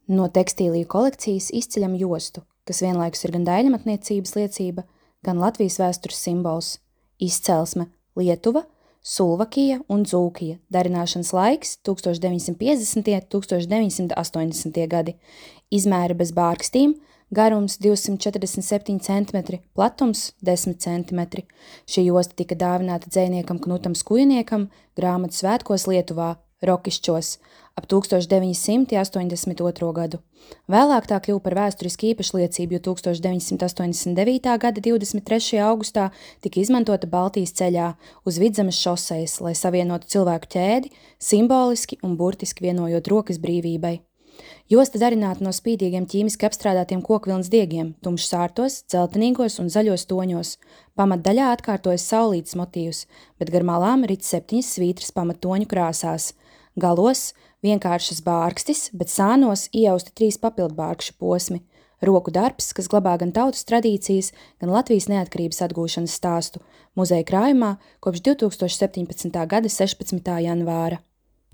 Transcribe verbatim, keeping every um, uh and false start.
No tekstīliju kolekcijas izceļam jostu, kas vienlaikus ir gan daļmatniecības liecība, gan Latvijas vēstures simbols. Izcelsme – Lietuva, Sulvakija un Dzūkija. Darināšanas laiks – tūkstoš deviņsimt piecdesmitie un tūkstoš deviņsimt astoņdesmitie gadi. Izmēri bez bārkstīm – garums divsimt četrdesmit septiņi centimetri, platums desmit centimetri. Šī josta tika dāvināta dzejniekam Knutam Skujniekam grāmatu svētkos Lietuvā, Rokišķos, ap tūkstoš deviņi simti astoņdesmit otro gadu. Vēlāk tā kļuva par vēsturiski īpašu liecību, jo tūkstoš deviņsimt astoņdesmit devītā gada divdesmit trešajā augustā tika izmantota Baltijas ceļā uz Vidzemes šosejas, lai savienotu cilvēku ķēdi, simboliski un burtiski vienojot rokas brīvībai. Josta darināta no spītīgiem ķīmiski apstrādātiem kokvilnas diegiem, tumšs sārtos, dzeltenīgos un zaļos toņos. Pamatdaļā atkārtojas saulītes motīvs, bet gar malām rit septiņas svītras pamattoņu krāsās. Galos vienkāršas bārkstis, bet sānos iejausti trīs papildbārkšu posmi. Roku darbs, kas glabā gan tautas tradīcijas, gan Latvijas neatkarības atgūšanas stāstu, muzeja krājumā kopš divtūkstoš septiņpadsmitā gada sešpadsmitā janvāra.